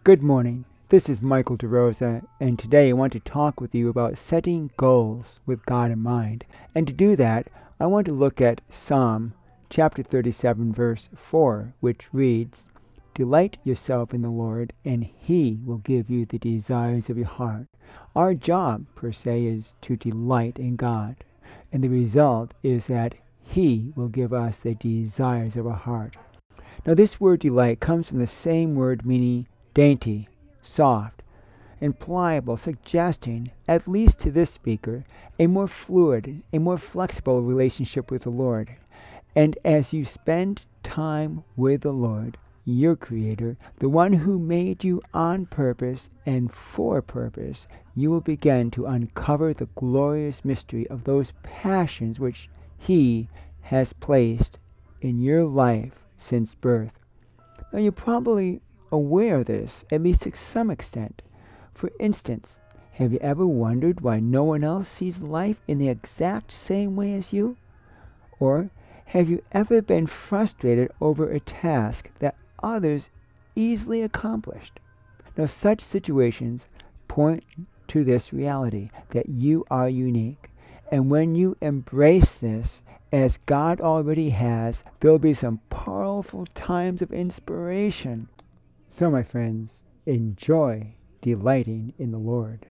Good morning. This is Michael DeRosa, and today I want to talk with you about setting goals with God in mind. And to do that, I want to look at Psalm chapter 37, verse 4, which reads, "Delight yourself in the Lord, and He will give you the desires of your heart." Our job, per se, is to delight in God, and the result is that He will give us the desires of our heart. Now, this word delight comes from the same word meaning dainty, soft, and pliable, suggesting, at least to this speaker, a more fluid, a more flexible relationship with the Lord. And as you spend time with the Lord, your Creator, the one who made you on purpose and for purpose, you will begin to uncover the glorious mystery of those passions which He has placed in your life since birth. Now, you're probably aware of this, at least to some extent. For instance, have you ever wondered why no one else sees life in the exact same way as you? Or have you ever been frustrated over a task that others easily accomplished? Now, such situations point to this reality that you are unique. And when you embrace this, as God already has, there will be some powerful times of inspiration. So, my friends, enjoy delighting in the Lord.